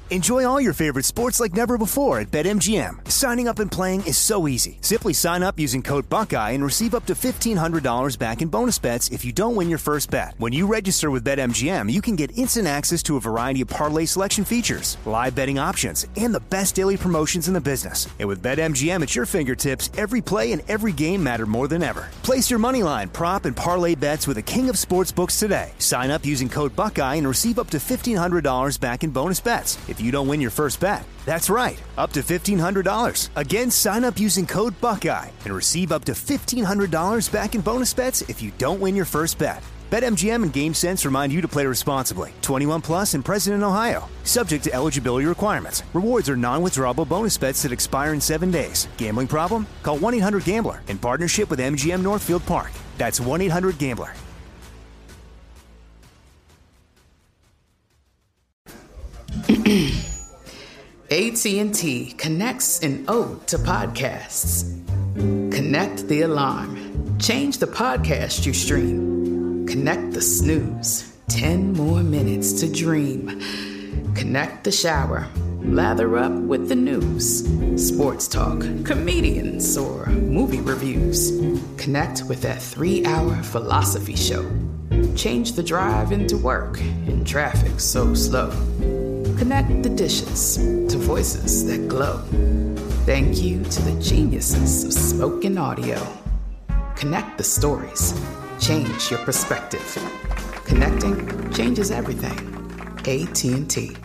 Enjoy all your favorite sports like never before at BetMGM. Signing up and playing is so easy. Simply sign up using code Buckeye and receive up to $1,500 back in bonus bets if you don't win your first bet. When you register with BetMGM, you can get instant access to a variety of parlay selection features, live betting options, and the best daily promotions in the business. And with BetMGM at your fingertips, every play and every game matter more than ever. Place your moneyline, prop, and parlay bets with the king of sportsbooks today. Sign up using code Buckeye and receive up to $1,500 back in bonus bets if you don't win your first bet. That's right, up to $1,500. Again, sign up using code Buckeye and receive up to $1,500 back in bonus bets if you don't win your first bet. BetMGM and GameSense remind you to play responsibly. 21 plus and present in Ohio. Subject to eligibility requirements. Rewards are non-withdrawable bonus bets that expire in 7 days. Gambling problem? Call 1-800-GAMBLER in partnership with MGM Northfield Park. That's 1-800-GAMBLER. AT&T connects an ode to podcasts. Connect the alarm. Change the podcast you stream. Connect the snooze. 10 more minutes to dream. Connect the shower. Lather up with the news. Sports talk, comedians, or movie reviews. Connect with that 3-hour philosophy show. Change the drive into work in traffic so slow. Connect the dishes to voices that glow. Thank you to the geniuses of spoken audio. Connect the stories. Change your perspective. Connecting changes everything. AT&T.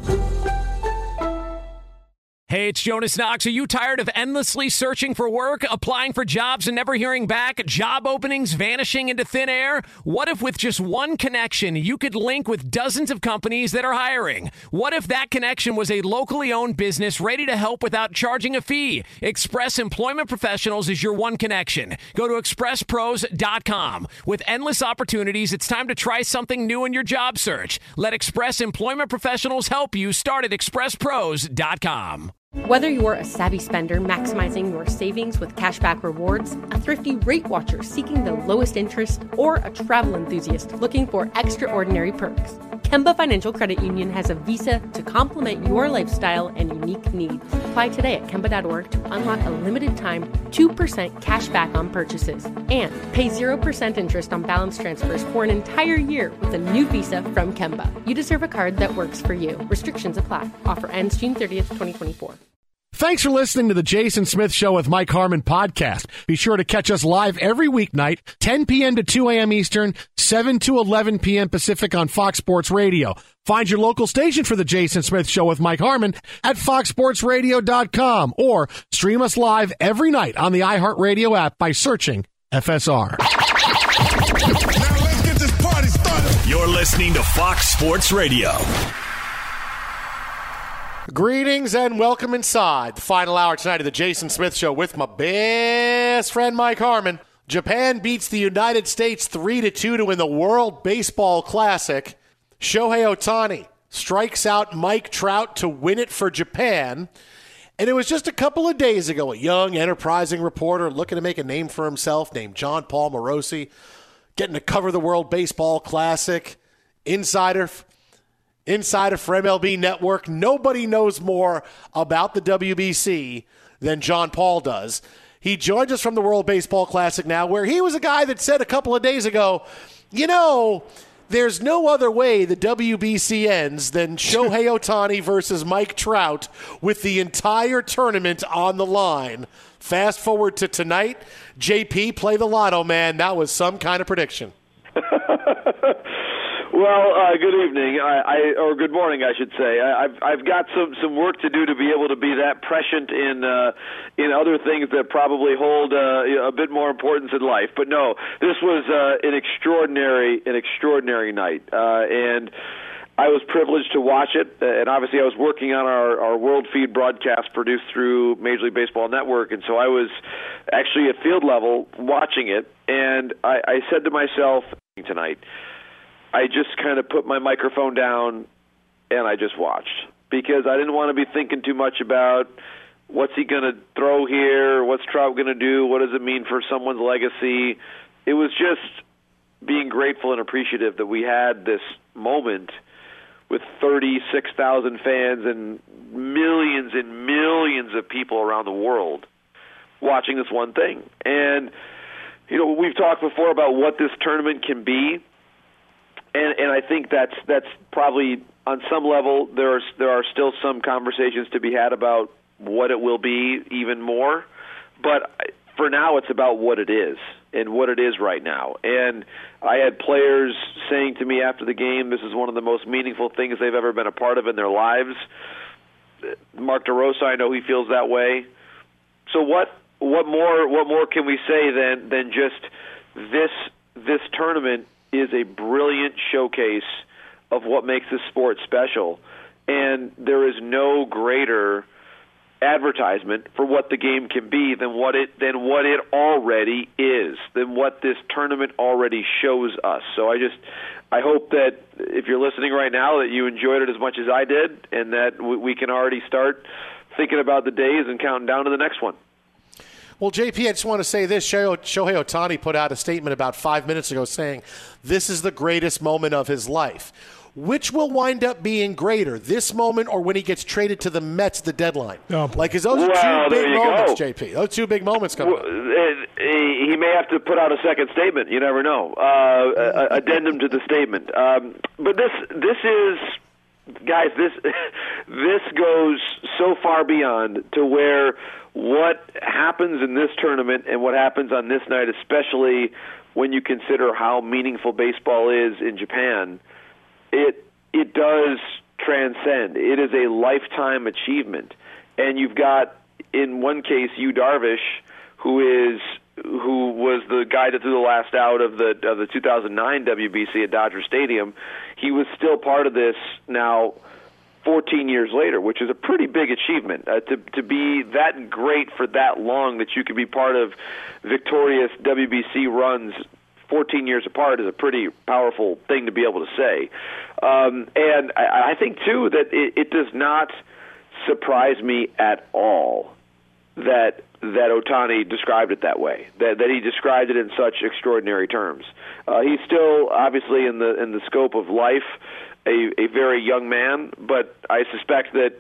Hey, it's Jonas Knox. Are you tired of endlessly searching for work, applying for jobs and never hearing back, job openings vanishing into thin air? What if with just one connection, you could link with dozens of companies that are hiring? What if that connection was a locally owned business ready to help without charging a fee? Express Employment Professionals is your one connection. Go to expresspros.com. With endless opportunities, it's time to try something new in your job search. Let Express Employment Professionals help you. Start at expresspros.com. Whether you're a savvy spender maximizing your savings with cashback rewards, a thrifty rate watcher seeking the lowest interest, or a travel enthusiast looking for extraordinary perks, Kemba Financial Credit Union has a visa to complement your lifestyle and unique needs. Apply today at Kemba.org to unlock a limited time 2% cash back on purchases and pay 0% interest on balance transfers for an entire year with a new visa from Kemba. You deserve a card that works for you. Restrictions apply. Offer ends June 30th, 2024. Thanks for listening to the Jason Smith Show with Mike Harmon podcast. Be sure to catch us live every weeknight, 10 p.m. to 2 a.m. Eastern, 7 to 11 p.m. Pacific on Fox Sports Radio. Find your local station for the Jason Smith Show with Mike Harmon at foxsportsradio.com or stream us live every night on the iHeartRadio app by searching FSR. Now let's get this party started. You're listening to Fox Sports Radio. Greetings and welcome inside the final hour tonight of the Jason Smith Show with my best friend Mike Harmon. Japan beats the United States 3-2 to win the World Baseball Classic. Shohei Ohtani strikes out Mike Trout to win it for Japan. And it was just a couple of days ago, a young, enterprising reporter looking to make a name for himself named John Paul Morosi, getting to cover the World Baseball Classic, insider for MLB Network. Nobody knows more about the WBC than John Paul does. He joins us from the World Baseball Classic now, where he was a guy that said a couple of days ago, you know, there's no other way the WBC ends than Shohei Ohtani versus Mike Trout with the entire tournament on the line. Fast forward to tonight, JP, play the lotto, man. That was some kind of prediction. Well, good evening, or good morning, I should say. I've got some work to do to be able to be that prescient in other things that probably hold a bit more importance in life. But no, this was an extraordinary night, and I was privileged to watch it. And obviously, I was working on our World Feed broadcast produced through Major League Baseball Network, and so I was actually at field level watching it. And I said to myself tonight, I just kind of put my microphone down and I just watched, because I didn't want to be thinking too much about what's he going to throw here, what's Trout going to do, what does it mean for someone's legacy. It was just being grateful and appreciative that we had this moment with 36,000 fans and millions of people around the world watching this one thing. And, we've talked before about what this tournament can be, and I think that's probably, on some level, there are still some conversations to be had about what it will be even more. But for now, it's about what it is and what it is right now. And I had players saying to me after the game, this is one of the most meaningful things they've ever been a part of in their lives. Mark DeRosa, I know he feels that way. So what more can we say than just this tournament is a brilliant showcase of what makes this sport special, and there is no greater advertisement for what the game can be than what it already is, than what this tournament already shows us. So I hope that if you're listening right now that you enjoyed it as much as I did, and that we can already start thinking about the days and counting down to the next one. Well, JP, I just want to say this. Shohei Ohtani put out a statement about 5 minutes ago saying this is the greatest moment of his life. Which will wind up being greater, this moment or when he gets traded to the Mets at the deadline? Is those two big moments, JP? Those two big moments coming up. He may have to put out a second statement. You never know. Addendum to the statement. But this is, guys, this goes so far beyond to where what happens in this tournament and what happens on this night, especially when you consider how meaningful baseball is in Japan, it does transcend. It is a lifetime achievement. And you've got, in one case, Yu Darvish, who was the guy that threw the last out of the 2009 WBC at Dodger Stadium. He was still part of this now 14 years later, which is a pretty big achievement. To be that great for that long, that you could be part of victorious WBC runs 14 years apart, is a pretty powerful thing to be able to say. And I think, too, that it does not surprise me at all that Ohtani described it that way, that he described it in such extraordinary terms. He's still, obviously, in the scope of life, a very young man, but I suspect that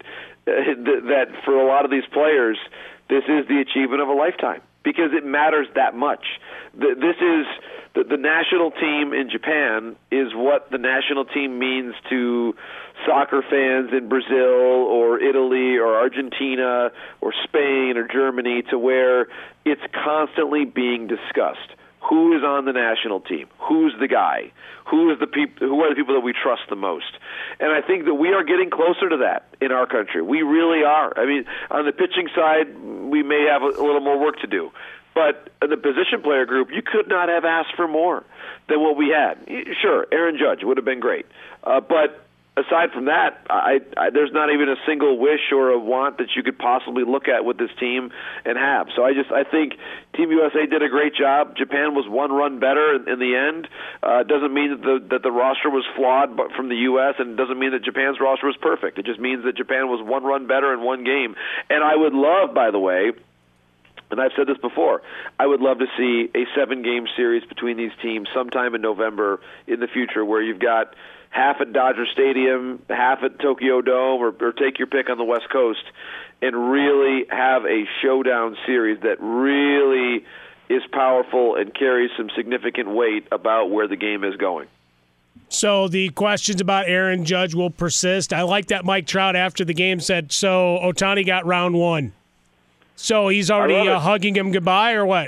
for a lot of these players, this is the achievement of a lifetime, because it matters that much. This is the national team in Japan is what the national team means to soccer fans in Brazil or Italy or Argentina or Spain or Germany, to where it's constantly being discussed. Who is on the national team? Who's the guy? Who are the people that we trust the most? And I think that we are getting closer to that in our country. We really are. I mean, on the pitching side, we may have a little more work to do. But in the position player group, you could not have asked for more than what we had. Sure, Aaron Judge would have been great. But aside from that, there's not even a single wish or a want that you could possibly look at with this team and have. So I think Team USA did a great job. Japan was one run better in the end. It doesn't mean that the roster was flawed from the U.S., and it doesn't mean that Japan's roster was perfect. It just means that Japan was one run better in one game. And I would love, by the way, and I've said this before, I would love to see a 7-game series between these teams sometime in November in the future, where you've got half at Dodger Stadium, half at Tokyo Dome, or take your pick on the West Coast, and really have a showdown series that really is powerful and carries some significant weight about where the game is going. So the questions about Aaron Judge will persist. I like that Mike Trout after the game said, so Ohtani got round one. So he's already hugging him goodbye, or what?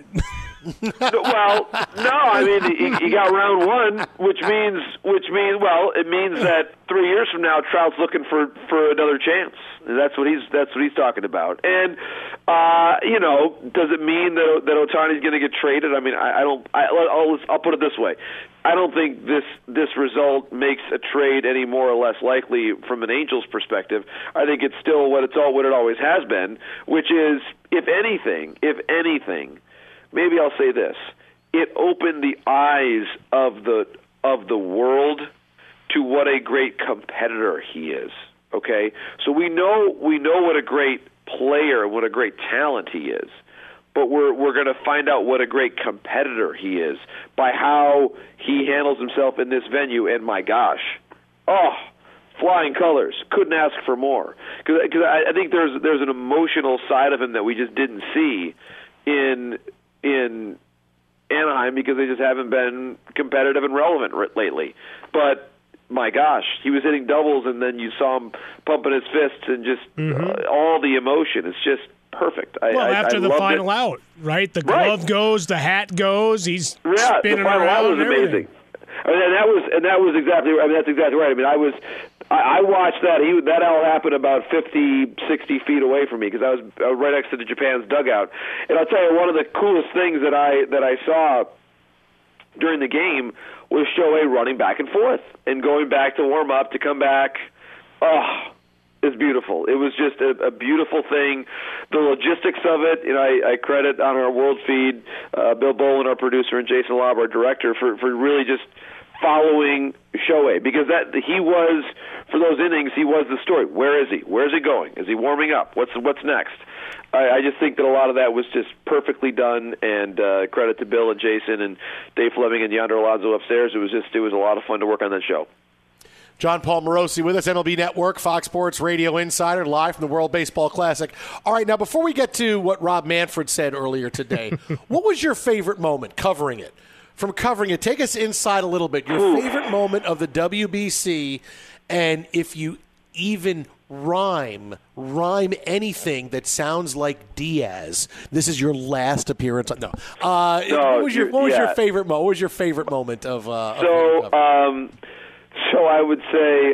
Well, no. I mean, he got round one, which means, it means that 3 years from now, Trout's looking for another chance. That's what he's talking about. And does it mean that Ohtani's going to get traded? I mean, I'll put it this way. I don't think this result makes a trade any more or less likely from an Angels perspective. I think it's still what it always has been, which is, if anything, maybe I'll say this: it opened the eyes of the world to what a great competitor he is. Okay, so we know what a great player, what a great talent he is. But we're going to find out what a great competitor he is by how he handles himself in this venue. And my gosh, flying colors. Couldn't ask for more. Because I think there's an emotional side of him that we just didn't see in Anaheim because they just haven't been competitive and relevant lately. But my gosh, he was hitting doubles, and then you saw him pumping his fists and just all the emotion. It's just perfect. After the final out, right? The glove goes, the hat goes. He's spinning the final around. Out was amazing. And that was exactly. I mean, that's exactly right. I mean, I watched that. That all happened about 50, 60 feet away from me because I was right next to the Japan's dugout. And I'll tell you, one of the coolest things that I saw during the game was Shohei running back and forth and going back to warm up to come back. Oh, it's beautiful. It was just a beautiful thing. The logistics of it, I credit on our world feed Bill Bolin, our producer, and Jason Lobb, our director, for really just following Shohei, because he was, for those innings, he was the story. Where is he? Where is he going? Is he warming up? What's next? I just think that a lot of that was just perfectly done, and credit to Bill and Jason and Dave Fleming and Yonder Alonso upstairs. It was a lot of fun to work on that show. John Paul Morosi with us, MLB Network, Fox Sports Radio Insider, live from the World Baseball Classic. All right, now before we get to what Rob Manfred said earlier today, what was your favorite moment covering it? From covering it, take us inside a little bit. Your favorite moment of the WBC, and if you even rhyme anything that sounds like Diaz. This is your last appearance. No. What was your favorite moment? What was your favorite moment of? So I would say,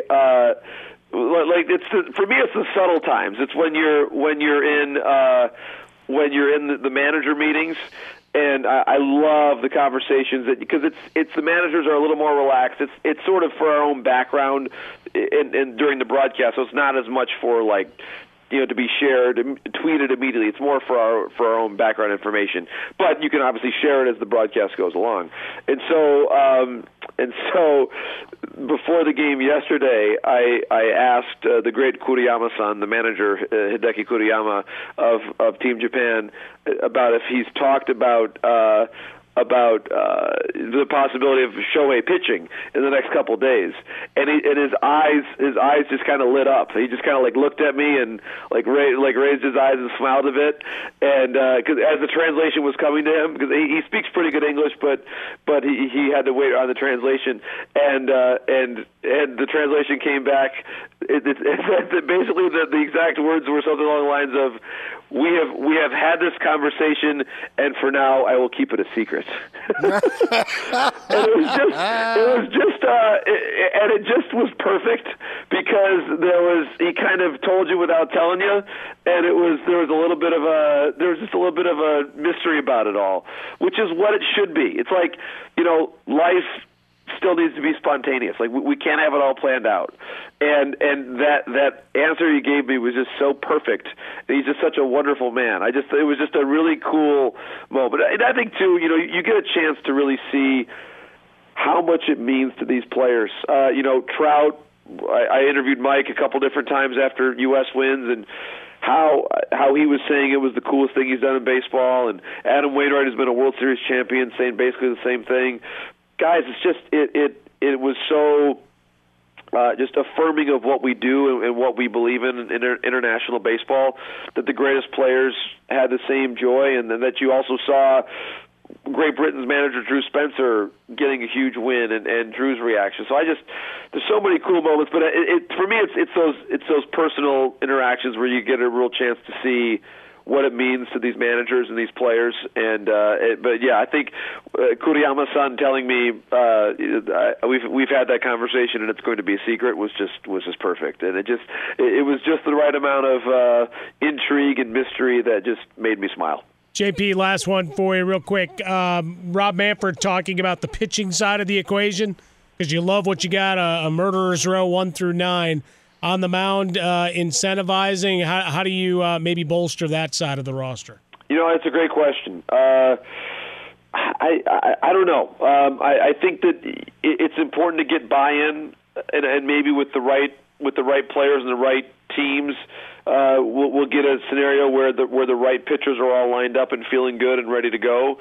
for me, it's the subtle times. It's when you're in the manager meetings. And I love the conversations because it's the managers are a little more relaxed. It's sort of for our own background and during the broadcast, so it's not as much for to be shared, tweeted immediately. It's more for our own background information. But you can obviously share it as the broadcast goes along. And so before the game yesterday, I asked the great Kuriyama-san, the manager, Hideki Kuriyama of Team Japan, about if he's talked about the possibility of Shohei pitching in the next couple of days, and his eyes just kind of lit up. He just kind of looked at me and raised his eyes and smiled a bit, and because as the translation was coming to him, because he speaks pretty good English, but he had to wait on the translation, and the translation came back. Basically the exact words were something along the lines of, We have had this conversation, and for now, I will keep it a secret. And it just was perfect because he kind of told you without telling you, and there was just a little bit of a mystery about it all, which is what it should be. It's like, life still needs to be spontaneous. We can't have it all planned out. And that answer you gave me was just so perfect. He's just such a wonderful man. It was just a really cool moment. And I think too, you get a chance to really see how much it means to these players. Trout, I interviewed Mike a couple different times after U.S. wins, and how he was saying it was the coolest thing he's done in baseball. And Adam Wainwright has been a World Series champion, saying basically the same thing. Guys, it's just it was so just affirming of what we do and what we believe in international baseball, that the greatest players had the same joy, and then that you also saw Great Britain's manager Drew Spencer getting a huge win, and Drew's reaction. So there's so many cool moments, but for me it's those personal interactions where you get a real chance to see what it means to these managers and these players, and I think Kuriyama-san telling me we've had that conversation and it's going to be a secret was just perfect, and it was just the right amount of intrigue and mystery that just made me smile. JP, last one for you real quick. Rob Manfred talking about the pitching side of the equation, because you love what you got, a murderer's row 1 through 9. On the mound, incentivizing, how do you maybe bolster that side of the roster? It's a great question. I don't know. I think that it's important to get buy-in, and maybe with the right players and the right teams, we'll get a scenario where the right pitchers are all lined up and feeling good and ready to go.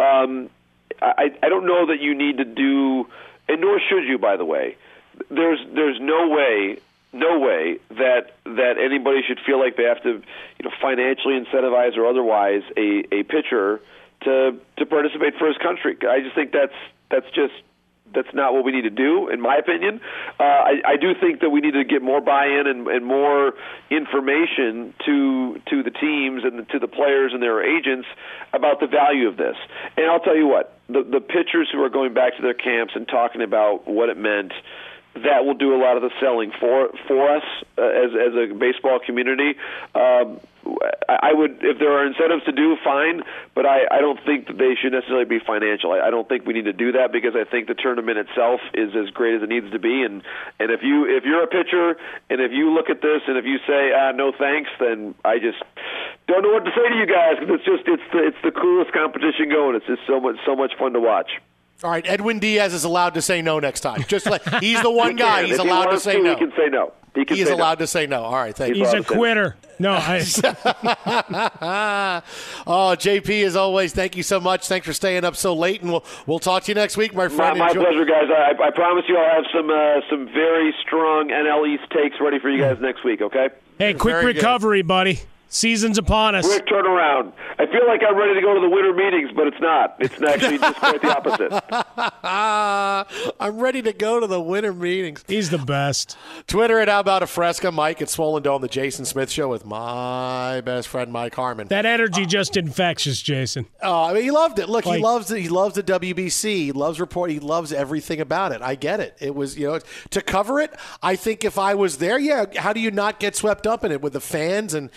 I don't know that you need to do, and nor should you, by the way. There's no way no way that anybody should feel like they have to, financially incentivize or otherwise a pitcher to participate for his country. I just think that's not what we need to do, in my opinion. I do think that we need to get more buy-in and more information to the teams and to the players and their agents about the value of this. And I'll tell you what, the pitchers who are going back to their camps and talking about what it meant, that will do a lot of the selling for us as a baseball community. I would, if there are incentives to do, fine, but I don't think that they should necessarily be financial. I don't think we need to do that because I think the tournament itself is as great as it needs to be. And if you're a pitcher and if you look at this and if you say no thanks, then I just don't know what to say to you guys because it's the coolest competition going. It's just so much fun to watch. All right, Edwin Diaz is allowed to say no next time. Just like he's the one guy. He's allowed to say no. He can say no. He is allowed to say no. All right, thank you. He's a quitter. No, JP, as always, thank you so much. Thanks for staying up so late, and we'll talk to you next week, my friend. My pleasure, guys. I promise you I'll have some very strong NL East takes ready for you guys next week, okay? Hey, quick recovery, buddy. Season's upon us. Quick turnaround. I feel like I'm ready to go to the winter meetings, but it's not. It's actually just quite the opposite. I'm ready to go to the winter meetings. He's the best. Twitter at How About a Fresca, Mike at Swollen Dome, the Jason Smith Show with my best friend Mike Harmon. That energy just infectious, Jason. I mean, he loved it. Look, he loves it. He loves the WBC. He loves reporting. He loves everything about it. I get it. It was, to cover it. I think if I was there, how do you not get swept up in it with the fans and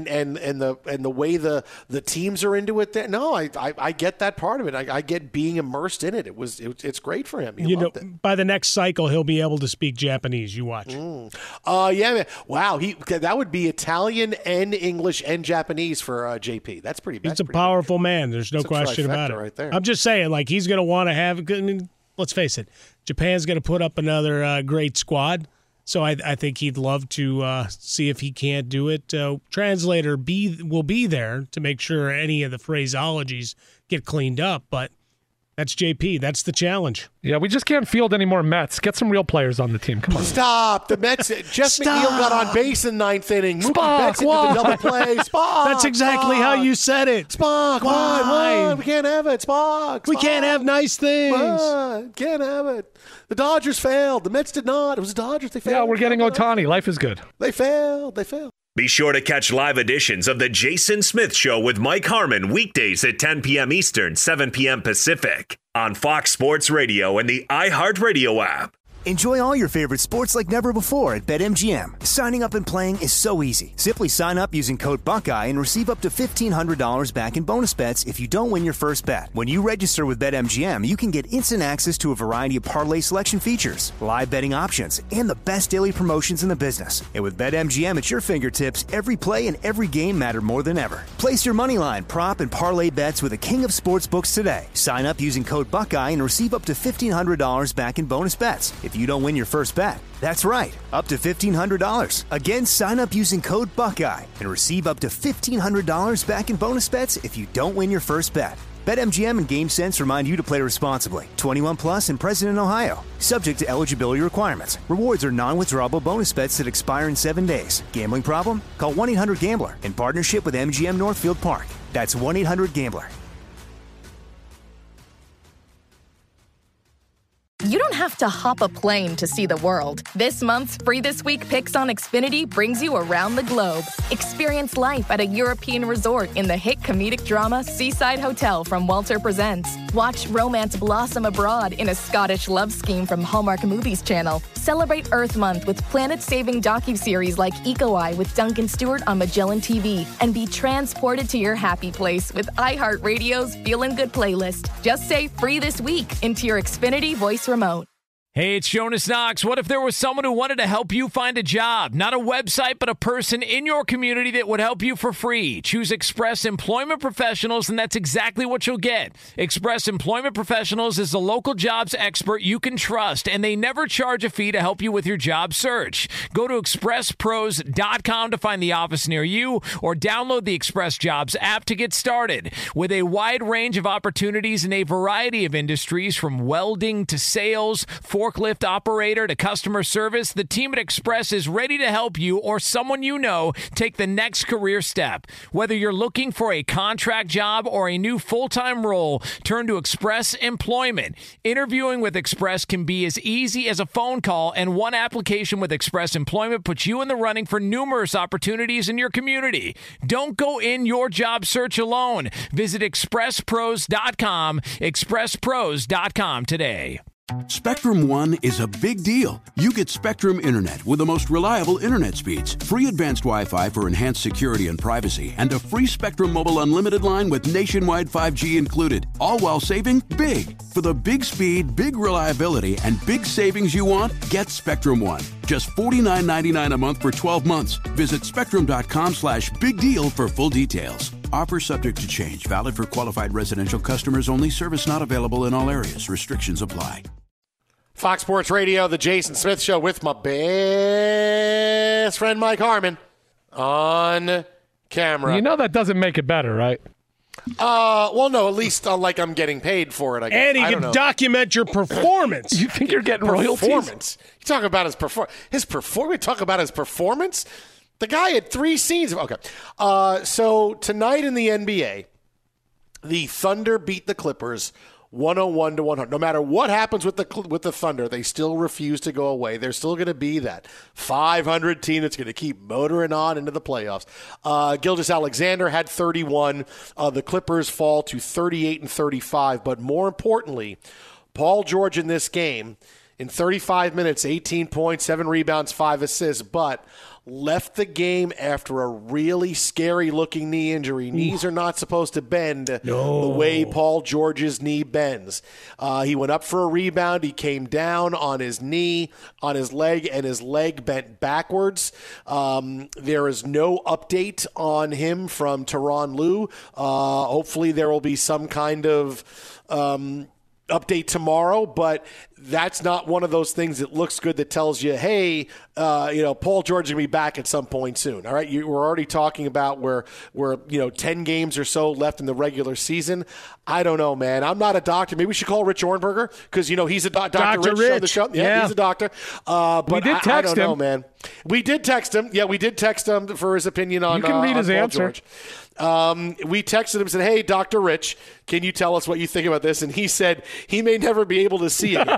the way the teams are into it there? No, I get that part of it. I get being immersed in it. It's great for him. He loved it. By the next cycle, he'll be able to speak Japanese. You watch. Yeah, man. Wow. That would be Italian and English and Japanese for JP. That's pretty bad. He's a powerful man. There's no question about it. Right there. I'm just saying, he's going to want to have. I mean, let's face it. Japan's going to put up another great squad. So I think he'd love to see if he can't do it. Translator will be there to make sure any of the phraseologies get cleaned up, but that's JP. That's the challenge. Yeah, we just can't field any more Mets. Get some real players on the team. Come on. Stop. The Mets. Jeff McNeil got on base in ninth inning. Mookie Betts into the double play. Spock. That's exactly how you said it. Spock. Why? We can't have it. Spock. We can't have nice things. Can't have it. The Dodgers failed. The Mets did not. It was the Dodgers. They failed. Yeah, we're getting Ohtani. Life is good. They failed. Be sure to catch live editions of The Jason Smith Show with Mike Harmon weekdays at 10 p.m. Eastern, 7 p.m. Pacific on Fox Sports Radio and the iHeartRadio app. Enjoy all your favorite sports like never before at BetMGM. Signing up and playing is so easy. Simply sign up using code Buckeye and receive up to $1,500 back in bonus bets if you don't win your first bet. When you register with BetMGM, you can get instant access to a variety of parlay selection features, live betting options, and the best daily promotions in the business. And with BetMGM at your fingertips, every play and every game matter more than ever. Place your moneyline, prop, and parlay bets with the king of sportsbooks today. Sign up using code Buckeye and receive up to $1,500 back in bonus bets if you don't win your first bet. That's right, up to $1,500. Again, sign up using code Buckeye and receive up to $1,500 back in bonus bets if you don't win your first bet. BetMGM and GameSense remind you to play responsibly. 21 plus and present in Ohio. Subject to eligibility requirements. Rewards are non-withdrawable bonus bets that expire in 7 days. Gambling problem? Call 1-800-GAMBLER in partnership with MGM Northfield Park. That's 1-800-GAMBLER. You don't have to hop a plane to see the world. This month's Free This Week Picks on Xfinity brings you around the globe. Experience life at a European resort in the hit comedic drama Seaside Hotel from Walter Presents. Watch romance blossom abroad in a Scottish love scheme from Hallmark Movies Channel. Celebrate Earth Month with planet-saving docuseries like Eco Eye with Duncan Stewart on Magellan TV. And be transported to your happy place with iHeartRadio's Feelin' Good playlist. Just say Free This Week into your Xfinity voice remote. Hey, it's Jonas Knox. What if there was someone who wanted to help you find a job? Not a website, but a person in your community that would help you for free. Choose Express Employment Professionals, and that's exactly what you'll get. Express Employment Professionals is the local jobs expert you can trust, and they never charge a fee to help you with your job search. Go to expresspros.com to find the office near you, or download the Express Jobs app to get started. With a wide range of opportunities in a variety of industries, from welding to sales, forklift operator to customer service, the team at Express is ready to help you or someone you know take the next career step. Whether you're looking for a contract job or a new full-time role, turn to Express Employment. Interviewing with Express can be as easy as a phone call, and one application with Express Employment puts you in the running for numerous opportunities in your community. Don't go in your job search alone. Visit expresspros.com, expresspros.com today. Spectrum One is a big deal. You get Spectrum Internet with the most reliable internet speeds, free advanced Wi-Fi for enhanced security and privacy, and a free Spectrum Mobile Unlimited line with nationwide 5G included, all while saving big. For the big speed, big reliability, and big savings you want, get Spectrum One. Just $49.99 a month for 12 months. Visit spectrum.com/big deal for full details. Offer subject to change. Valid for qualified residential customers only. Service not available in all areas. Restrictions apply. Fox Sports Radio, the Jason Smith Show with my best friend Mike Harmon on camera. You know that doesn't make it better, right? Well, no, at least like I'm getting paid for it, I guess. And he can document your performance. You think you're getting royalties? You talk about his performance. We talk about his performance? The guy had 3 scenes. Okay. So tonight in the NBA, the Thunder beat the Clippers 101-100. No matter what happens with the Thunder, they still refuse to go away. They're still going to be that 500 team that's going to keep motoring on into the playoffs. Gilgeous-Alexander had 31. The Clippers fall to 38-35. But more importantly, Paul George in this game, in 35 minutes, 18 points, 7 rebounds, 5 assists, but left the game after a really scary-looking knee injury. Knees are not supposed to bend the way Paul George's knee bends. He went up for a rebound. He came down on his knee, on his leg, and his leg bent backwards. There is no update on him from Tyronn Lue. Hopefully there will be some kind of update tomorrow, but that's not one of those things that looks good that tells you, hey, Paul George is going to be back at some point soon. All right, we're already talking about where 10 games or so left in the regular season. I don't know, man. I'm not a doctor. Maybe we should call Rich Ornberger because he's a Dr. Rich on the show. Yeah, he's a doctor. But we did text him. I don't know, man. We did text him. Yeah, we did text him for his opinion on. You can read his Paul answer. George. We texted him and said, hey, Dr. Rich, can you tell us what you think about this? And he said he may never be able to see it.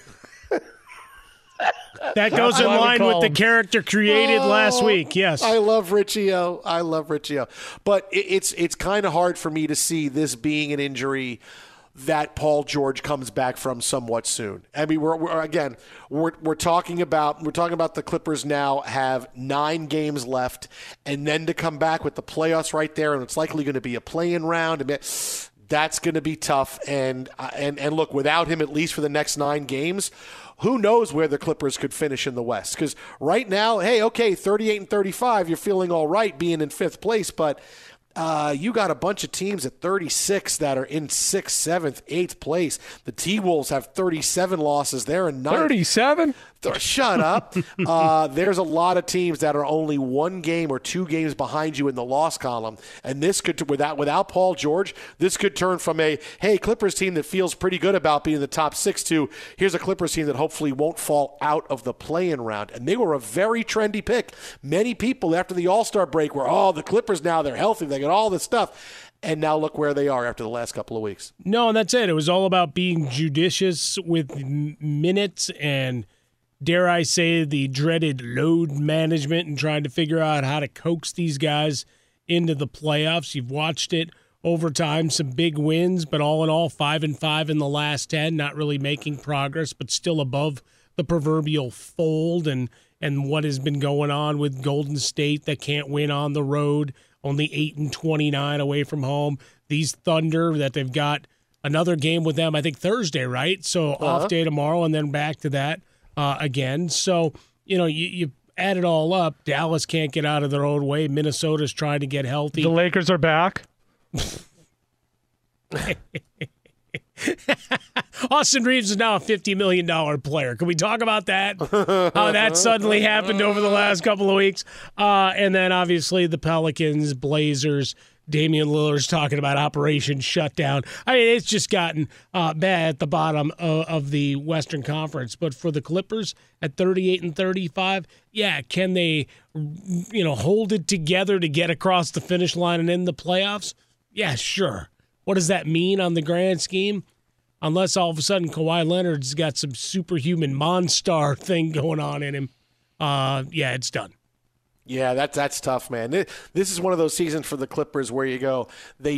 That goes in line with the character created last week, yes. I love Richie-O. But it's kind of hard for me to see this being an injury that Paul George comes back from somewhat soon. I mean, we're talking about the Clippers now have 9 games left, and then to come back with the playoffs right there, and it's likely going to be a play-in round. I mean, that's going to be tough. And look, without him, at least for the next 9 games, who knows where the Clippers could finish in the West? Because right now, hey, okay, 38-35, you're feeling all right being in 5th place, but you got a bunch of teams at 36 that are in 6th, 7th, 8th place. The T-Wolves have 37 losses. They're in 9th. 37? Shut up. There's a lot of teams that are only 1 game or 2 games behind you in the loss column. And this could, without Paul George, this could turn from a, hey, Clippers team that feels pretty good about being in the top 6 to, here's a Clippers team that hopefully won't fall out of the play-in round. And they were a very trendy pick. Many people after the All-Star break were, the Clippers now, they're healthy, they got all this stuff. And now look where they are after the last couple of weeks. No, and that's it. It was all about being judicious with minutes and, dare I say, the dreaded load management and trying to figure out how to coax these guys into the playoffs. You've watched it over time, some big wins, but all in all, 5-5 in the last 10, not really making progress, but still above the proverbial fold and what has been going on with Golden State that can't win on the road, only 8-29 away from home. These Thunder that they've got another game with them, I think Thursday, right? So off day tomorrow and then back to that again. So, you add it all up. Dallas can't get out of their own way. Minnesota's trying to get healthy. The Lakers are back. Austin Reeves is now a $50 million player. Can we talk about that? How that suddenly happened over the last couple of weeks. And then obviously the Pelicans, Blazers, Damian Lillard's talking about Operation Shutdown. I mean, it's just gotten bad at the bottom of the Western Conference. But for the Clippers at 38-35, yeah, can they, hold it together to get across the finish line and in the playoffs? Yeah, sure. What does that mean on the grand scheme? Unless all of a sudden Kawhi Leonard's got some superhuman monster thing going on in him, yeah, it's done. Yeah, that's tough, man. This is one of those seasons for the Clippers where you go, they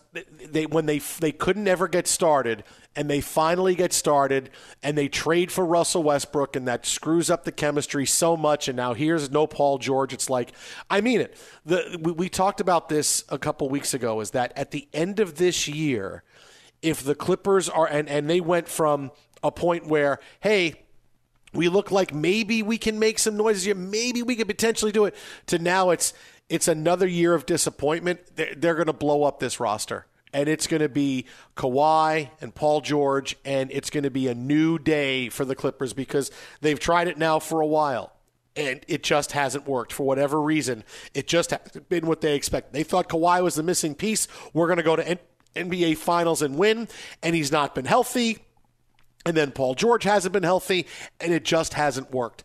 couldn't ever get started, and they finally get started, and they trade for Russell Westbrook, and that screws up the chemistry so much, and now here's no Paul George. It's like, I mean it. We talked about this a couple weeks ago, is that at the end of this year, if the Clippers are, and they went from a point where, hey, we look like maybe we can make some noises here, maybe we could potentially do it, to now it's another year of disappointment. They're going to blow up this roster. And it's going to be Kawhi and Paul George, and it's going to be a new day for the Clippers because they've tried it now for a while, and it just hasn't worked for whatever reason. It just hasn't been what they expect. They thought Kawhi was the missing piece. We're going to go to NBA Finals and win, and he's not been healthy. And then Paul George hasn't been healthy, and it just hasn't worked.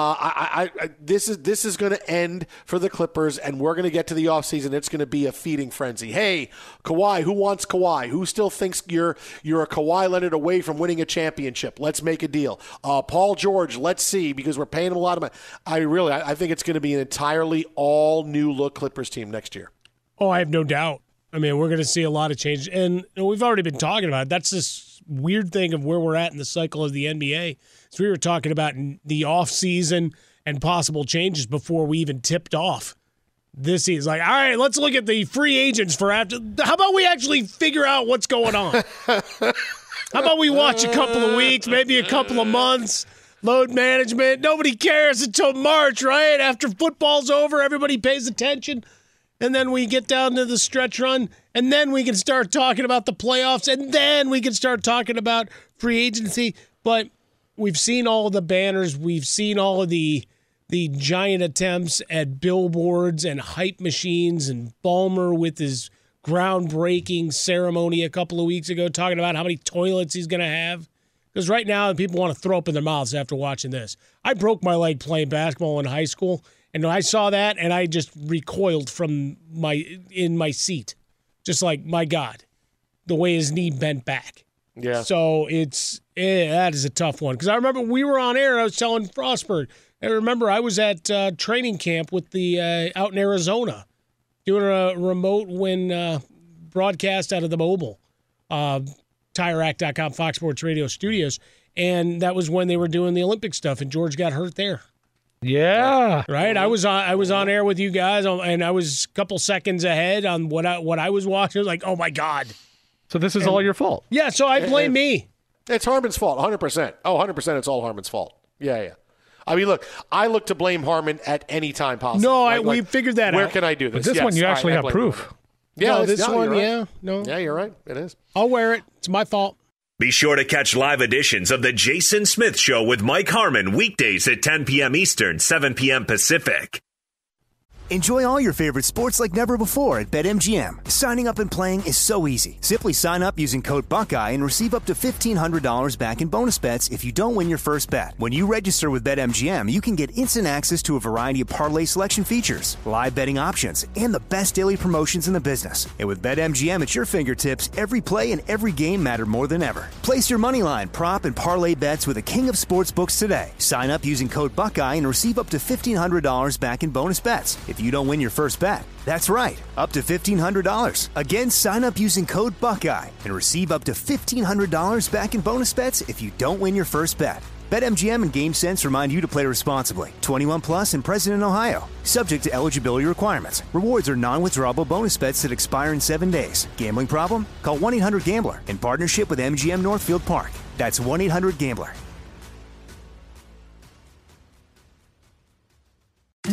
This is going to end for the Clippers, and we're going to get to the offseason. It's going to be a feeding frenzy. Hey, Kawhi, who wants Kawhi? Who still thinks you're a Kawhi Leonard away from winning a championship? Let's make a deal. Paul George, let's see, because we're paying him a lot of money. I think it's going to be an entirely all-new-look Clippers team next year. Oh, I have no doubt. I mean, we're going to see a lot of change. And we've already been talking about it. That's this weird thing of where we're at in the cycle of the NBA. So we were talking about the offseason and possible changes before we even tipped off. This is like, all right, let's look at the free agents for after. How about we actually figure out what's going on? How about we watch a couple of weeks, maybe a couple of months, load management. Nobody cares until March, right? After football's over, everybody pays attention. And then we get down to the stretch run, and then we can start talking about the playoffs, and then we can start talking about free agency. But we've seen all of the banners. We've seen all of the giant attempts at billboards and hype machines, and Ballmer with his groundbreaking ceremony a couple of weeks ago talking about how many toilets he's going to have. Because right now, people want to throw up in their mouths after watching this. I broke my leg playing basketball in high school. And I saw that, and I just recoiled from in my seat. Just like, my God, the way his knee bent back. Yeah. So that is a tough one. Because I remember we were on air, I was telling Frostberg. I remember I was at training camp with the out in Arizona doing a remote broadcast out of the mobile. TireRack.com, Fox Sports Radio studios. And that was when they were doing the Olympic stuff, and George got hurt there. Yeah. Right? I was on air with you guys, and I was a couple seconds ahead on what I was watching. I was like, oh, my God. So this is all your fault. Yeah, so I blame me. It's Harmon's fault, 100%. Oh, 100% it's all Harmon's fault. Yeah. I mean, look, I look to blame Harmon at any time possible. No, we figured that out. Where can I do this? But this one you actually have proof. Yeah, this one, right. yeah. No. Yeah, you're right. It is. I'll wear it. It's my fault. Be sure to catch live editions of The Jason Smith Show with Mike Harmon weekdays at 10 p.m. Eastern, 7 p.m. Pacific. Enjoy all your favorite sports like never before at BetMGM. Signing up and playing is so easy. Simply sign up using code Buckeye and receive up to $1,500 back in bonus bets if you don't win your first bet. When you register with BetMGM, you can get instant access to a variety of parlay selection features, live betting options, and the best daily promotions in the business. And with BetMGM at your fingertips, every play and every game matter more than ever. Place your moneyline, prop, and parlay bets with the king of sportsbooks today. Sign up using code Buckeye and receive up to $1,500 back in bonus bets if you don't win your first bet. That's right, up to $1,500. Again, sign up using code Buckeye and receive up to $1,500 back in bonus bets if you don't win your first bet. BetMGM and GameSense remind you to play responsibly. 21 plus and present in Ohio. Subject to eligibility requirements. Rewards are non-withdrawable bonus bets that expire in 7 days. Gambling problem? Call 1-800-GAMBLER in partnership with MGM Northfield Park. That's 1-800-GAMBLER. You don't have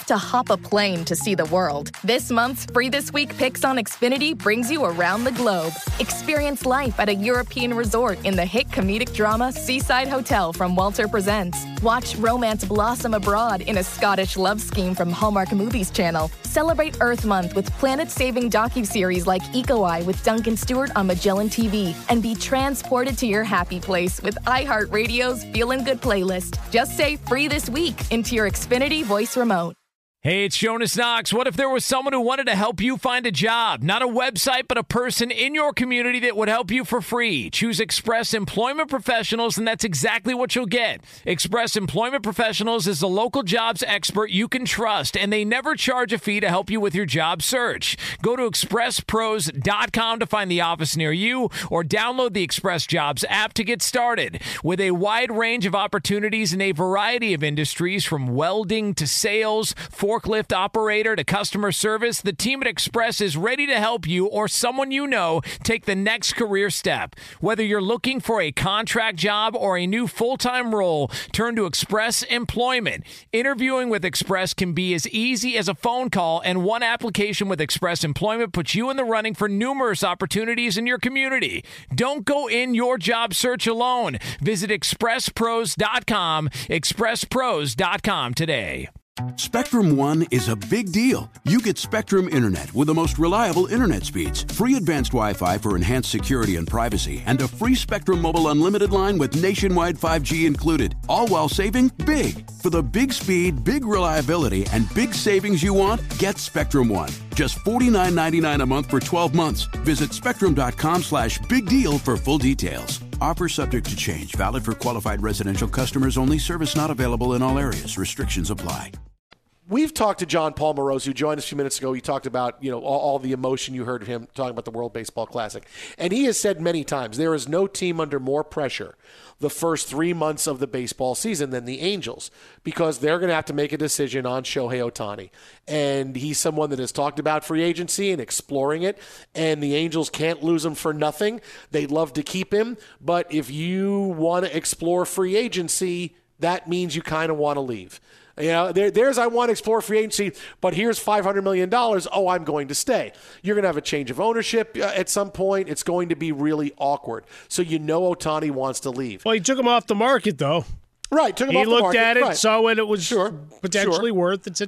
have to hop a plane to see the world. This month's Free This Week Picks on Xfinity brings you around the globe. Experience life at a European resort in the hit comedic drama Seaside Hotel from Walter Presents. Watch romance blossom abroad in a Scottish love scheme from Hallmark Movies Channel. Celebrate Earth Month with planet-saving docuseries like Eco Eye with Duncan Stewart on Magellan TV. And be transported to your happy place with iHeartRadio's Feelin' Good playlist. Just say Free This Week into your Xfinity voice remote. Hey, it's Jonas Knox. What if there was someone who wanted to help you find a job? Not a website, but a person in your community that would help you for free. Choose Express Employment Professionals, and that's exactly what you'll get. Express Employment Professionals is the local jobs expert you can trust, and they never charge a fee to help you with your job search. Go to expresspros.com to find the office near you, or download the Express Jobs app to get started. With a wide range of opportunities in a variety of industries, from welding to sales, forklift operator to customer service, the team at Express is ready to help you or someone you know take the next career step. Whether you're looking for a contract job or a new full-time role, turn to Express Employment. Interviewing with Express can be as easy as a phone call, and one application with Express Employment puts you in the running for numerous opportunities in your community. Don't go in your job search alone. Visit expresspros.com, expresspros.com today. Spectrum One is a big deal. You get Spectrum Internet with the most reliable internet speeds, free advanced Wi-Fi for enhanced security and privacy, and a free Spectrum Mobile Unlimited line with nationwide 5G included, all while saving big. For the big speed, big reliability, and big savings you want, get Spectrum One. Just $49.99 a month for 12 months. Visit spectrum.com/big deal for full details. Offer subject to change. Valid for qualified residential customers only. Service not available in all areas. Restrictions apply. We've talked to John Paul Moroz, who joined us a few minutes ago. He talked about, all the emotion you heard of him talking about the World Baseball Classic. And he has said many times, there is no team under more pressure the first 3 months of the baseball season than the Angels, because they're going to have to make a decision on Shohei Ohtani. And he's someone that has talked about free agency and exploring it, and the Angels can't lose him for nothing. They'd love to keep him, but if you want to explore free agency, that means you kind of want to leave. There's I want to explore free agency, but here's $500 million. Oh, I'm going to stay. You're going to have a change of ownership at some point. It's going to be really awkward. So Ohtani wants to leave. Well, he took him off the market, though. Right, took him off the market. He looked at it, right. saw what it was potentially worth, and said,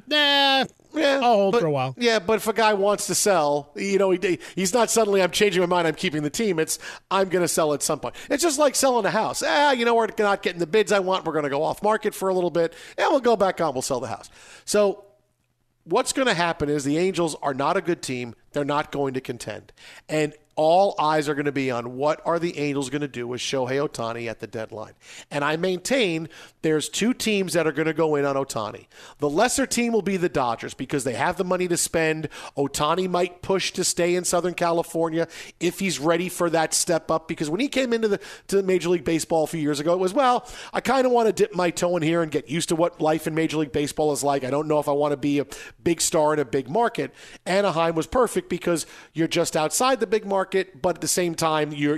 I'll hold for a while. Yeah, but if a guy wants to sell, he's not suddenly, I'm changing my mind, I'm keeping the team. It's, I'm going to sell at some point. It's just like selling a house. We're not getting the bids I want. We're going to go off market for a little bit, and we'll go back on. We'll sell the house. So what's going to happen is the Angels are not a good team. They're not going to contend. And all eyes are going to be on what are the Angels going to do with Shohei Ohtani at the deadline. And I maintain there's two teams that are going to go in on Ohtani. The lesser team will be the Dodgers because they have the money to spend. Ohtani might push to stay in Southern California if he's ready for that step up, because when he came into the Major League Baseball a few years ago, it was, I kind of want to dip my toe in here and get used to what life in Major League Baseball is like. I don't know if I want to be a big star in a big market. Anaheim was perfect because you're just outside the big market, but at the same time, you're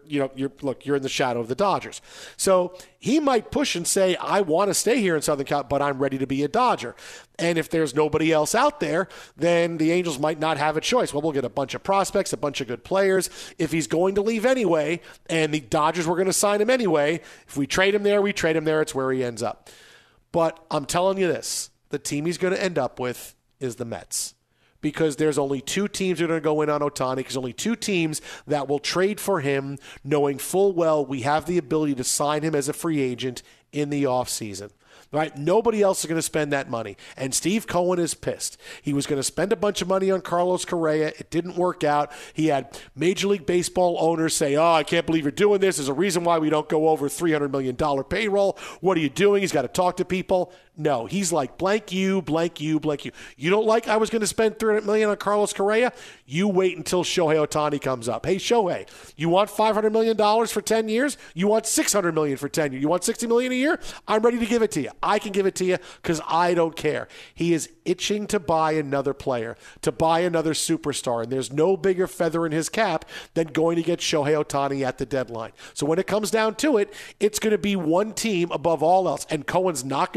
in the shadow of the Dodgers. So he might push and say, I want to stay here in Southern Cal, but I'm ready to be a Dodger. And if there's nobody else out there, then the Angels might not have a choice. Well, we'll get a bunch of prospects, a bunch of good players. If he's going to leave anyway, and the Dodgers were going to sign him anyway, if we trade him there, it's where he ends up. But I'm telling you this, the team he's going to end up with is the Mets. Because there's only two teams that are going to go in on Ohtani, because only two teams that will trade for him, knowing full well we have the ability to sign him as a free agent in the offseason. Right? Nobody else is going to spend that money. And Steve Cohen is pissed. He was going to spend a bunch of money on Carlos Correa. It didn't work out. He had Major League Baseball owners say, I can't believe you're doing this. There's a reason why we don't go over $300 million payroll. What are you doing? He's got to talk to people. No, he's like, blank you, blank you, blank you. You don't like I was going to spend $300 million on Carlos Correa? You wait until Shohei Ohtani comes up. Hey, Shohei, you want $500 million for 10 years? You want $600 million for 10 years? You want $60 million a year? I'm ready to give it to you. I can give it to you because I don't care. He is itching to buy another player, to buy another superstar, and there's no bigger feather in his cap than going to get Shohei Ohtani at the deadline. So when it comes down to it, it's going to be one team above all else, and Cohen's not going to be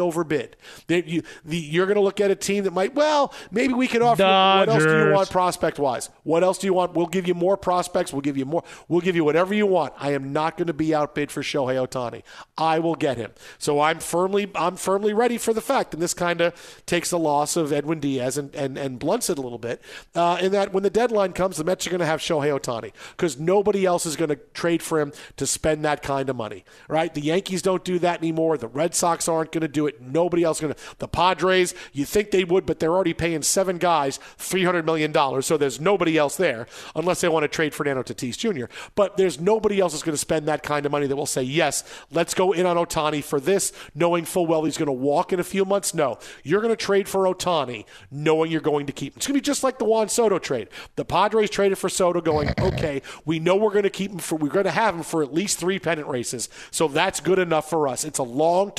overbid. You're going to look at a team that might, well, maybe we can offer. What else do you want prospect-wise? What else do you want? We'll give you more prospects. We'll give you more. We'll give you whatever you want. I am not going to be outbid for Shohei Ohtani. I will get him. So I'm firmly ready for the fact, and this kind of takes the loss of Edwin Diaz and blunts it a little bit, in that when the deadline comes, the Mets are going to have Shohei Ohtani because nobody else is going to trade for him to spend that kind of money, right? The Yankees don't do that anymore. The Red Sox aren't going to do it. Nobody else is going to. The Padres, you think they would, but they're already paying 7 guys $300 million, so there's nobody else there unless they want to trade Fernando Tatis Jr. But there's nobody else that's going to spend that kind of money that will say, yes, let's go in on Ohtani for this, knowing full well he's going to walk in a few months. No, you're going to trade for Ohtani knowing you're going to keep him. It's going to be just like the Juan Soto trade. The Padres traded for Soto going, okay, we know we're going to keep him we're going to have him for at least 3 pennant races, so that's good enough for us. It's a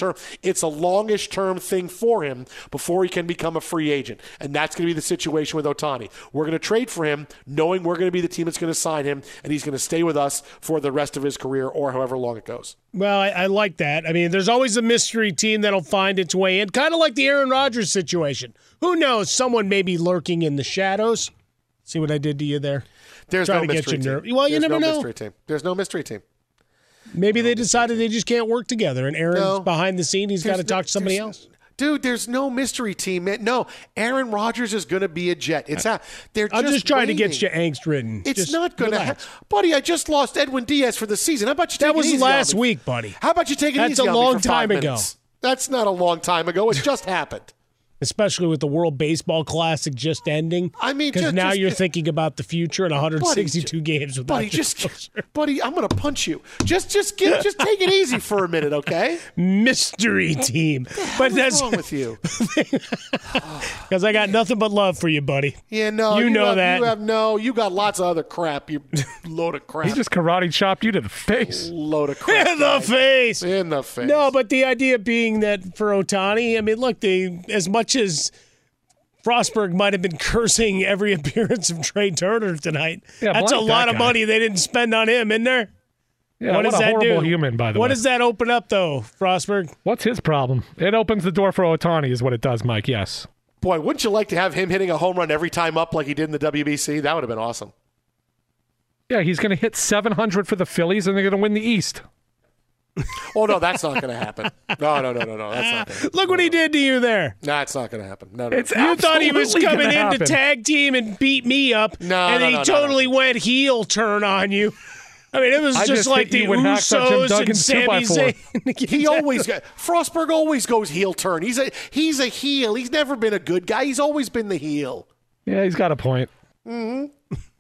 longish term thing for him before he can become a free agent, and that's going to be the situation with Ohtani. We're going to trade for him knowing we're going to be the team that's going to sign him, and he's going to stay with us for the rest of his career or however long it goes. Well, I like that. I mean, there's always a mystery team that'll find its way in, kind of like the Aaron Rodgers situation. Who knows? Someone may be lurking in the shadows. See what I did to you there? There's no mystery team. Well, you never know. There's no mystery team. Maybe they decided they just can't work together, and Aaron's behind the scene. He's got to talk to somebody else. Dude, there's no mystery team. No, Aaron Rodgers is going to be a Jet. I'm just trying to get you angst-ridden. It's not going to happen. Buddy, I just lost Edwin Diaz for the season. How about you take it easy on me? That was last week, buddy. How about you take it easy on me for 5 minutes? That's a long time ago. That's not a long time ago. It just happened. Especially with the World Baseball Classic just ending. I mean, because now you're thinking about the future and 162 games without buddy, I'm going to punch you. Just take it easy for a minute, okay? Mystery team. But what's wrong with you? Because I got nothing but love for you, buddy. Yeah, no, you know that. You got lots of other crap. You load of crap. He just karate chopped you to the face. Load of crap. In the face. In the face. No, but the idea being that for Ohtani, I mean, look, as much as Frostberg might have been cursing every appearance of Trey Turner tonight, that's a lot of money they didn't spend on him, isn't there? Yeah, what does that horrible human, by the way. What does that open up, though, Frostberg? What's his problem? It opens the door for Ohtani is what it does, Mike, yes. Boy, wouldn't you like to have him hitting a home run every time up like he did in the WBC? That would have been awesome. Yeah, he's going to hit 700 for the Phillies, and they're going to win the East. Oh, no, that's not going to happen. No. That's not going to happen. Look what he did to you there. No, it's not going to happen. No. You thought he was coming in to tag team and beat me up, and then he totally went heel turn on you. I mean, it was just like the Usos and Sami Zayn. He always Frostberg always goes heel turn. He's a heel. He's never been a good guy. He's always been the heel. Yeah, he's got a point. Mm-hmm.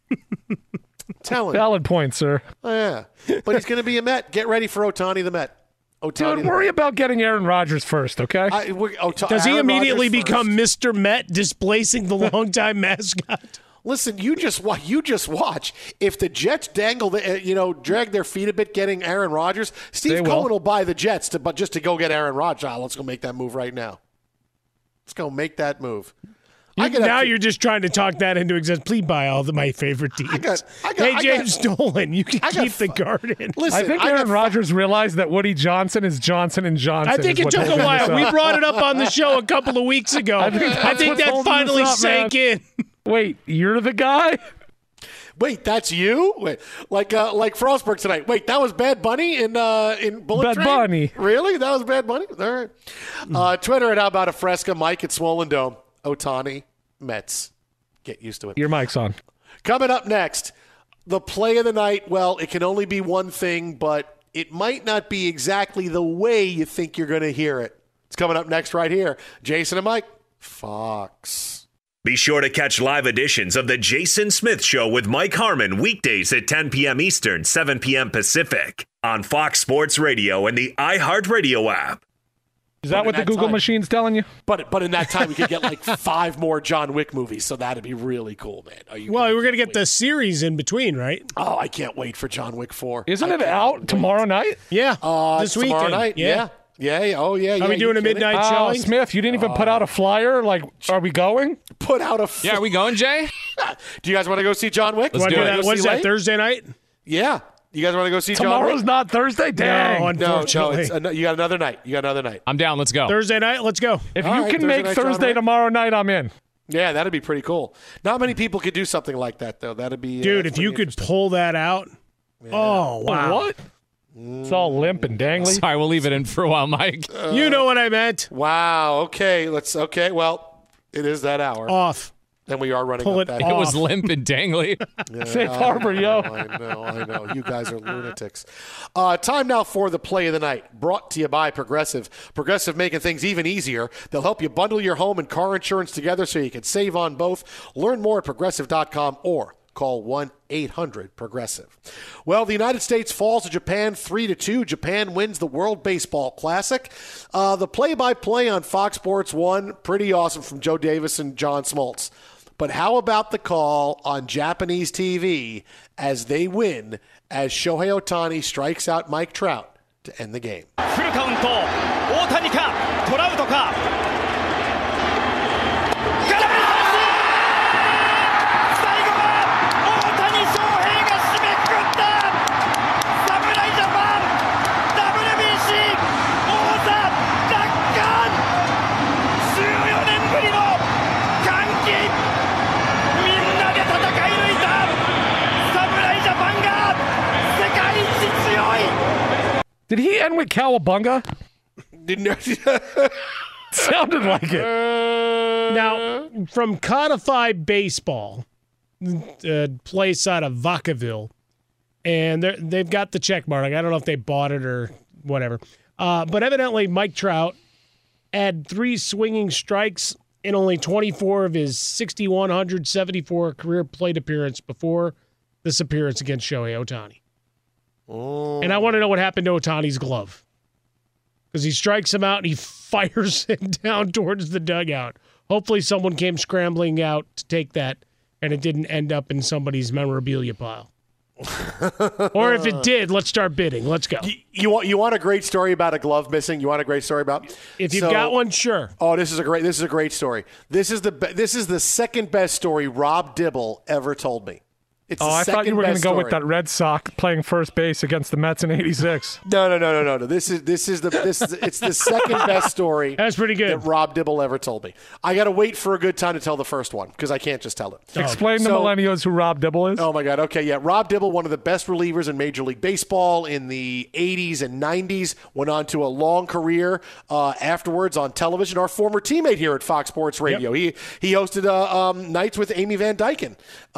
Tell him. Valid point, sir. Oh, yeah, but he's going to be a Met. Get ready for Ohtani the Met. Dude, worry about getting Aaron Rodgers first, okay? Does he immediately become Mr. Met, displacing the longtime mascot? Listen, you just watch. If the Jets drag their feet a bit getting Aaron Rodgers, Steve Cohen will buy the Jets just to go get Aaron Rodgers. Let's go make that move right now. Let's go make that move. You're just trying to talk that into existence. Please buy all of my favorite teams. James Dolan, you can keep the Garden. Listen, I think Aaron Rodgers realized that Woody Johnson is Johnson & Johnson. I think it took a while. We brought it up on the show a couple of weeks ago. I think that finally sank in. Wait, you're the guy? Wait, that's you? Wait, like Frostberg tonight. Wait, that was Bad Bunny in Bullet Train? Bad Bunny. Really? That was Bad Bunny? All right. Twitter at How About a Fresca, Mike at Swollen Dome. Ohtani, Mets. Get used to it. Your mic's on. Coming up next, the play of the night. Well, it can only be one thing, but it might not be exactly the way you think you're going to hear it. It's coming up next right here. Jason and Mike, Fox. Be sure to catch live editions of The Jason Smith Show with Mike Harmon weekdays at 10 p.m. Eastern, 7 p.m. Pacific on Fox Sports Radio and the iHeartRadio app. Is that what the Google machine's telling you? But in that time, we could get like 5 more John Wick movies, so that'd be really cool, man. We're going to get the series in between, right? Oh, I can't wait for John Wick 4. Isn't it out tomorrow night? Yeah, this weekend. Tomorrow night, yeah. Oh, yeah. Are we doing a midnight showing? Smith, you didn't even put out a flyer? Like, are we going? Put out a flyer. Yeah, are we going, Jay? Do you guys want to go see John Wick? Let's do it. What's that, Thursday night? Yeah. You guys want to go see Tomorrow's John? not Thursday? Dang. No, unfortunately. No, you got another night. I'm down. Let's go. Thursday night, let's go. If All you right, can Thursday make night, John Thursday Wick. tomorrow night, I'm in. Yeah, that'd be pretty cool. Not many people could do something like that, though. That'd be Dude, if you could pull that out. Yeah. Oh, wow. What? It's all limp and dangly. Sorry, we'll leave it in for a while, Mike. You know what I meant. Wow. Okay. Well, it is that hour. Off. And we are running Pull up it that. It was limp and dangly. Yeah, Safe harbor, yo. I know. You guys are lunatics. Time now for the play of the night. Brought to you by Progressive. Progressive making things even easier. They'll help you bundle your home and car insurance together so you can save on both. Learn more at Progressive.com or call 1-800-PROGRESSIVE. Well, the United States falls to Japan 3-2. Japan wins the World Baseball Classic. The play-by-play on Fox Sports 1, pretty awesome from Joe Davis and John Smoltz. But how about the call on Japanese TV as they win as Shohei Ohtani strikes out Mike Trout to end the game? フルカウント、大谷か、トラウトか。空振り三振！最後は大谷翔平が締めくくった。侍ジャパン WBC 王座奪還。14年ぶりの歓喜。みんなで戦い抜いた侍ジャパンが世界一強い。 Did he end with Cowabunga? Sounded like it. Now, from Codified Baseball, place out of Vacaville, and they've got the check mark. I don't know if they bought it or whatever. But evidently, Mike Trout had 3 swinging strikes in only 24 of his 6,174 career plate appearance before this appearance against Shohei Ohtani. Oh. And I want to know what happened to Ohtani's glove. Because he strikes him out and he fires it down towards the dugout. Hopefully someone came scrambling out to take that and it didn't end up in somebody's memorabilia pile. Or if it did, let's start bidding. Let's go. You want a great story about a glove missing? You want a great story about? If you've got one, sure. Oh, this is a great story. This is the second best story Rob Dibble ever told me. It's I thought you were going to go with that Red Sox playing first base against the Mets in '86. No. This is it's the second best story. That's pretty good. That Rob Dibble ever told me. I got to wait for a good time to tell the first one because I can't just tell it. Explain to millennials who Rob Dibble is. Oh my God. Okay, yeah, Rob Dibble, one of the best relievers in Major League Baseball in the '80s and '90s, went on to a long career afterwards on television. Our former teammate here at Fox Sports Radio. Yep. He hosted Nights with Amy Van Dyken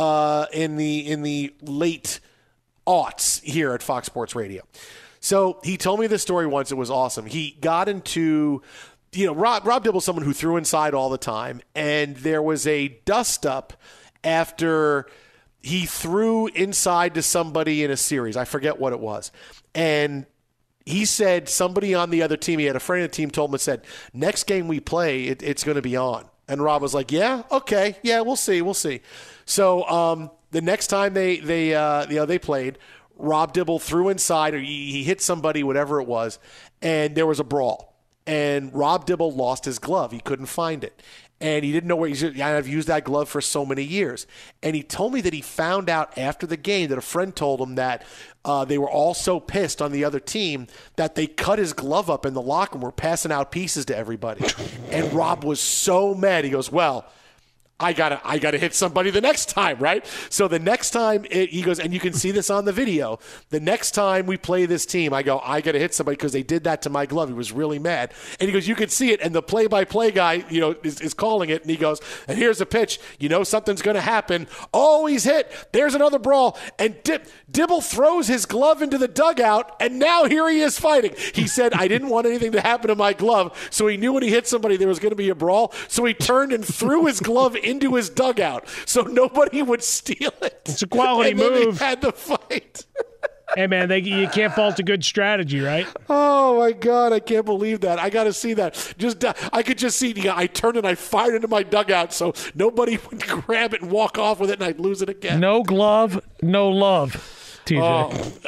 in the late aughts here at Fox Sports Radio. So he told me this story once. It was awesome. He got into, Rob Dibble's someone who threw inside all the time, and there was a dust-up after he threw inside to somebody in a series. I forget what it was. And he said somebody on the other team, he had a friend of the team, told him and said, next game we play, it's going to be on. And Rob was like, yeah, okay, yeah, we'll see. So the next time they played, Rob Dibble threw inside, or he hit somebody, whatever it was, and there was a brawl. And Rob Dibble lost his glove. He couldn't find it. And he didn't know where I've used that glove for so many years. And he told me that he found out after the game that a friend told him that they were all so pissed on the other team that they cut his glove up in the locker room, were passing out pieces to everybody. And Rob was so mad. He goes, well, I gotta hit somebody the next time, right? So the next time he goes, and you can see this on the video. The next time we play this team, I gotta hit somebody because they did that to my glove. He was really mad, and he goes, you can see it, and the play-by-play guy, is calling it, and he goes, and here's a pitch. Something's gonna happen. Oh, he's hit. There's another brawl, and Dibble throws his glove into the dugout, and now here he is fighting. He said, I didn't want anything to happen to my glove, so he knew when he hit somebody there was going to be a brawl, so he turned and threw his glove into his dugout so nobody would steal it. It's a quality and then move. He had the fight. Hey, man, you can't fault a good strategy, right? Oh, my God. I can't believe that. I got to see that. I could just see I turned and I fired into my dugout so nobody would grab it and walk off with it and I'd lose it again. No glove, no love, TJ.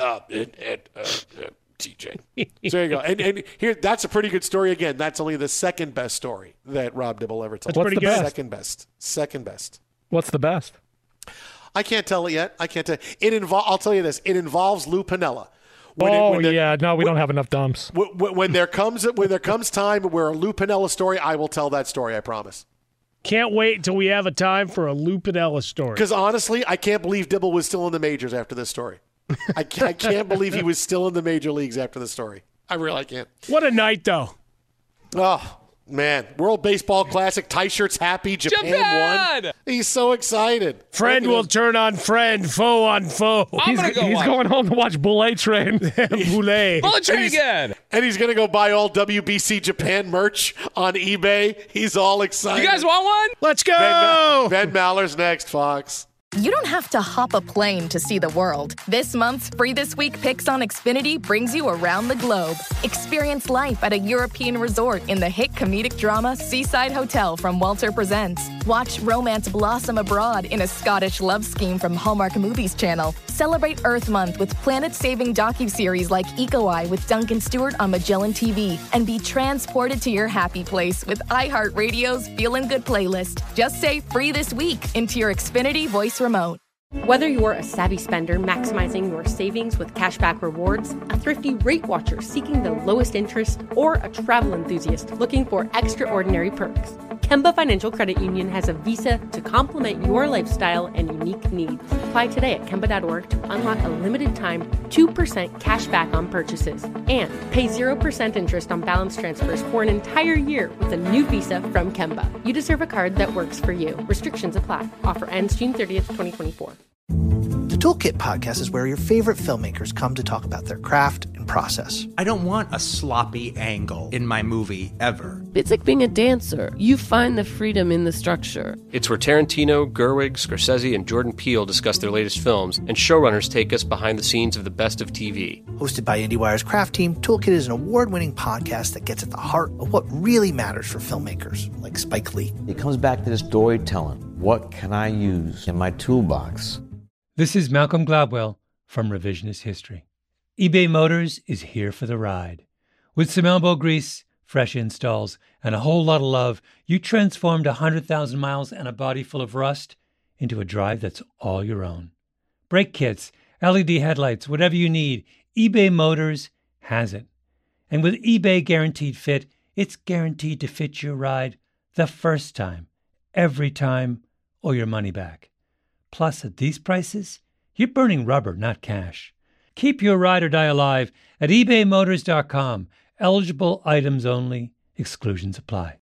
TJ. So there you go. And here, that's a pretty good story. Again, that's only the second best story that Rob Dibble ever told. That's pretty good. Second best. What's the best? I can't tell it yet. I can't tell. I'll tell you this. It involves Lou Piniella. We don't have enough dumps. When there comes time where a Lou Piniella story, I will tell that story. I promise. Can't wait until we have a time for a Lou Piniella story. Because honestly, I can't believe Dibble was still in the majors after this story. I can't believe he was still in the major leagues after this story. I really can't. What a night, though. Oh, man. World Baseball Classic. Ty-Shirt's happy. Japan won. He's so excited. Friend will turn on friend, foe on foe. He's going home to watch Bullet Train. Bullet Train again. And he's going to go buy all WBC Japan merch on eBay. He's all excited. You guys want one? Let's go. Ben Maller's next, Fox. You don't have to hop a plane to see the world. This month's Free This Week Picks on Xfinity brings you around the globe. Experience life at a European resort in the hit comedic drama Seaside Hotel from Walter Presents. Watch romance blossom abroad in a Scottish love scheme from Hallmark Movies Channel. Celebrate Earth Month with planet-saving docuseries like Eco Eye with Duncan Stewart on Magellan TV. And be transported to your happy place with iHeartRadio's Feelin' Good playlist. Just say Free This Week into your Xfinity voice remote. Whether you're a savvy spender maximizing your savings with cashback rewards, a thrifty rate watcher seeking the lowest interest, or a travel enthusiast looking for extraordinary perks, Kemba Financial Credit Union has a visa to complement your lifestyle and unique needs. Apply today at Kemba.org to unlock a limited time 2% cash back on purchases and pay 0% interest on balance transfers for an entire year with a new visa from Kemba. You deserve a card that works for you. Restrictions apply. Offer ends June 30th, 2024. The Toolkit podcast is where your favorite filmmakers come to talk about their craft and process. I don't want a sloppy angle in my movie ever. It's like being a dancer. You find the freedom in the structure. It's where Tarantino, Gerwig, Scorsese, and Jordan Peele discuss their latest films, and showrunners take us behind the scenes of the best of TV. Hosted by IndieWire's craft team, Toolkit is an award-winning podcast that gets at the heart of what really matters for filmmakers, like Spike Lee. It comes back to this storytelling. What can I use in my toolbox? This is Malcolm Gladwell from Revisionist History. eBay Motors is here for the ride. With some elbow grease, fresh installs, and a whole lot of love, you transformed 100,000 miles and a body full of rust into a drive that's all your own. Brake kits, LED headlights, whatever you need, eBay Motors has it. And with eBay Guaranteed Fit, it's guaranteed to fit your ride the first time, every time, or your money back. Plus, at these prices, you're burning rubber, not cash. Keep your ride or die alive at ebaymotors.com. Eligible items only. Exclusions apply.